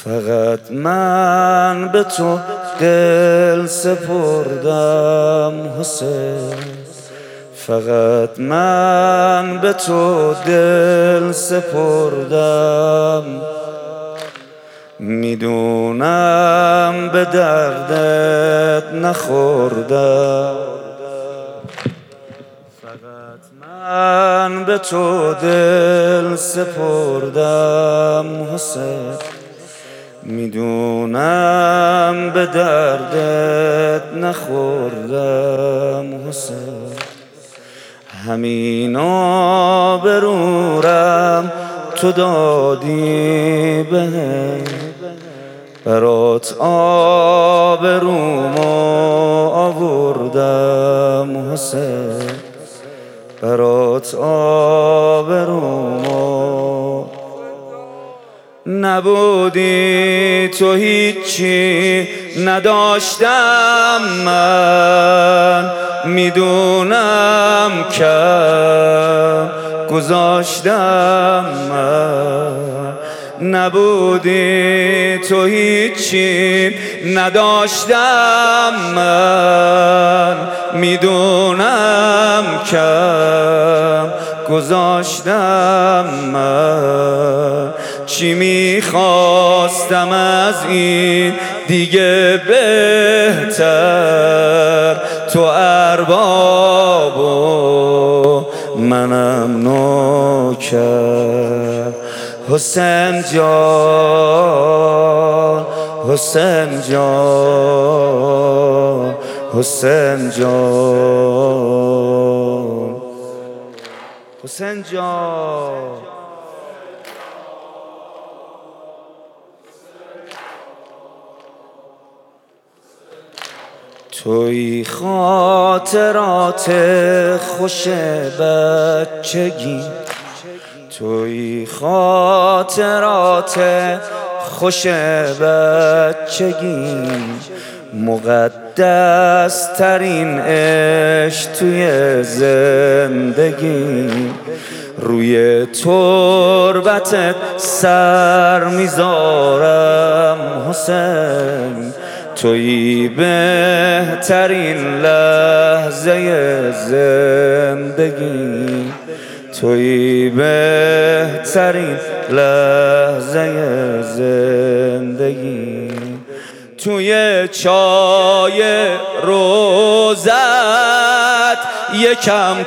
فقط من به تو دل سپردم حسین، فقط من به تو دل سپردم. میدونم به دردت نخوردم، فقط من به تو دل سپردم حسین. میدونم به دردت نخوردم حسین. همین آبرورم تو دادی بهم، برات آبرومو آوردم حسین، برات آبرومو. نبودی تو هیچی نداشتم من، میدونم کم گذاشتم من. نبودی تو هیچی نداشتم من، میدونم کم گذاشتم من. چی میخواستم از این دیگه بهتر، تو ارباب و منم نوکر. حسین جان، حسین جان، حسین جان، حسین جان. توی خاطرات خوش بچگی، توی خاطرات خوش بچگی. مقدس ترین عشق توی زندگی. روی تربتت سر میذارم حسین، توی بهترین لحظه زندگی، توی بهترین لحظه زندگی. توی چای روزت یکم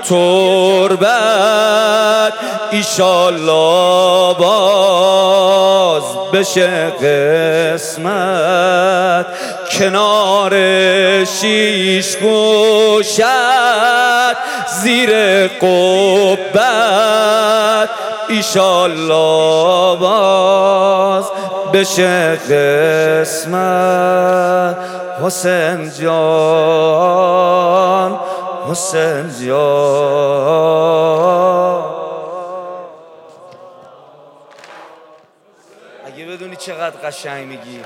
تربت، ایشالله باز بشه قسمت. کنار شیش گوشت زیر قبت، ایشالله باز بشه قسمت. حسین جان، حسین جان. اگه بدونی چقدر قشنگ میگی.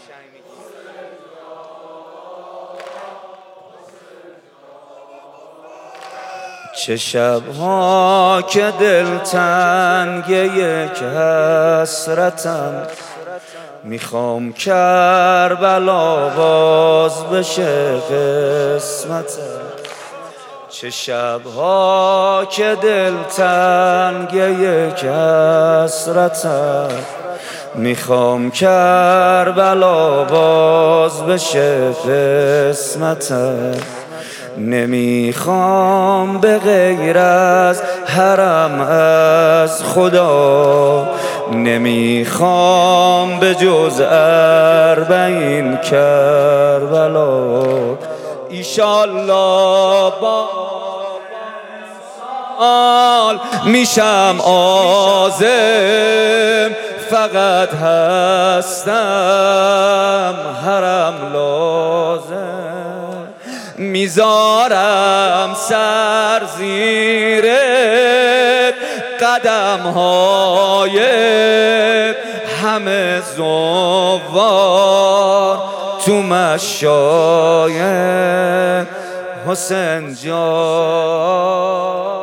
چه شب‌ها که دلتنگ یک حسرتم، میخوام کربلا باز بشه قسمتم. چه شب‌ها که دلتنگ یک حسرتم، میخوام کربلا باز بشه قسمتم. نمیخوام به غیر از حرم از خدا، نمیخوام به جز 40 کربلا. ایشالله با آل میشم عازم، فقط هستم حرم لازم. میذارم سر زیرت قدم‌های همه زوار تو مشایخ حسین جان.